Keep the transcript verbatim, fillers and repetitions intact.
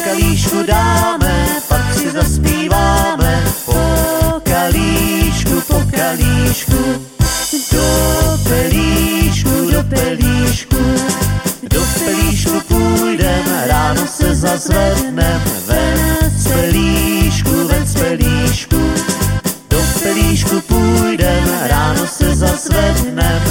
kalíšku dáme, pak si zaspíváme. Po kalíšku, po kalíšku, do pelíšku, do pelíšku, do pelíšku půjdem, ráno se zazvednem, ven z pelíšku, ven z pelíšku, do pelíšku půjdem, ráno se zazvednem,